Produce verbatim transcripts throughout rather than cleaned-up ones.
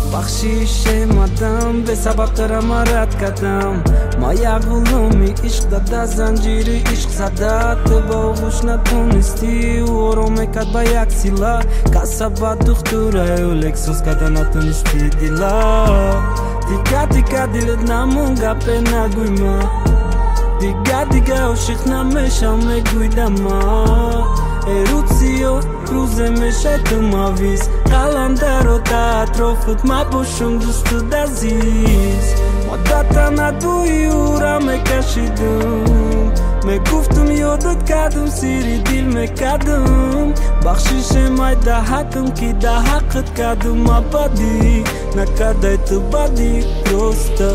بخشیش مدام به سبب دارم رد کردم ما یک غلومی عشق داده زنجیری عشق زده تو با خوش نتونستی و رو میکرد با یک سیلا کسبت دختوره و لکسوس کده نتونستی دیلا دیگه دیگه دلت نمون گپه نگوی ما دیگه دیگه عاشق نمیشم میگویدم ما روزی و روزه میشه تو ماویز قلندر و در اطرافت ما باشم دوستت عزیز مدتا ندوی او را میکشیدم میگفتم یادت کردم سیری دل میکردم بخشیش مای ده حقم که ده حقت کردم ما بدی نکرده تو بدی درسته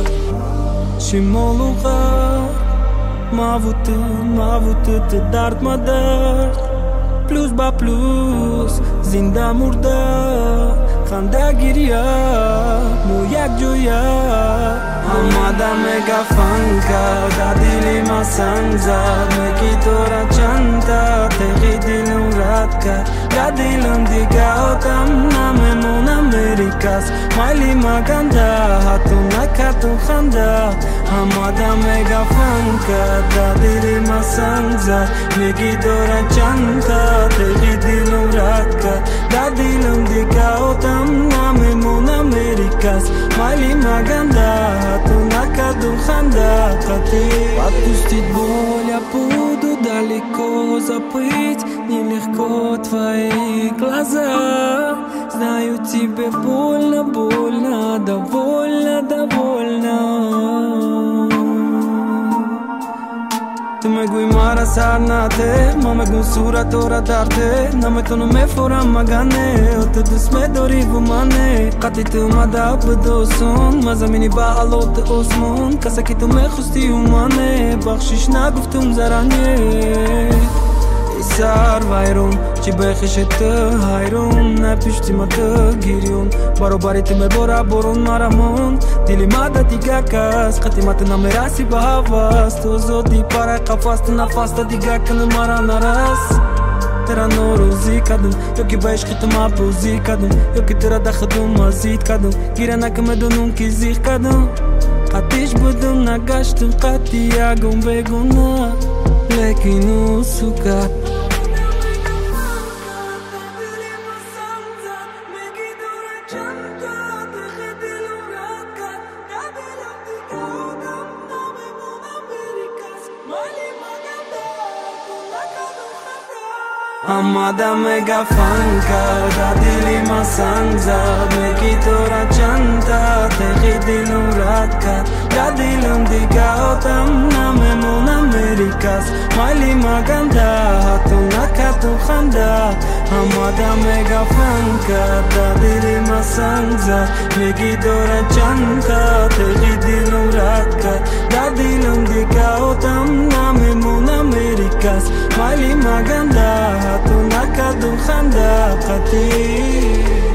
شمالوغا ما بوده ما بوده تو درد ما درد پلوس با پلوس زنده مرده خنده گیریا مو یک جویا آماده میگه فنکا دا دلی ما سنگ زد میگی تو را چنده تقی دلم رد کرد دا دلم دیگه آدم نمیمون امریکاست مایلی ما گنده حتو نکتو خنده آماده میگه فنکا دا دلی ما سنگ زد میگی تو را چنده تقی دلم رد کرد دا دلم دیگه آدم نمیمون امریکاست مایلی ما گنده tu nakadu khanda khati Отпустить боль я буду далеко забыть Нелегко твои глаза Знаю тебе больно, больно, довольно, довольно Tu megui mara sarnate, ma megun sura tora darte Na me tu nu me foram magane, o tu dus me dori vumane Qati tu ma da bdosun, ma zamini ba alot osmun Kasa ki tu me khusti umane, bakhshish na guftum zarane Isar vayrun, chi bekhshet hayrun Na pishti ma da giriyun, baro bari tu me bora borun maramon Dili ma da diga kas, qati ma tu na merasi ba havas Tu zodi para qafas tu nafas da diga kan mara naras Tera norozi kadum, yo ki ba ishqi tu ma bozi kadum Yo ki tera da khadum mazid kadum Gira na kame donun ki zikh kadum Qatish budum na gashtum qati yagum beguna Lekin usuka آماده میگه فنکا دا دلی ما سنگ زد میگی تو را چنده تقی دلم رد کرد دا دلم دیگه آدم نمیمون امریکاست مایلی ما گنده حتو نکتو خنده آماده میگه فنکا دا دلی ما سنگ زد میگی تو را چنده تقی دلم رد کرد دا دلم دیگه آدم نمیمون امریکاست مایلی ما گنده تو nakadu khanda qati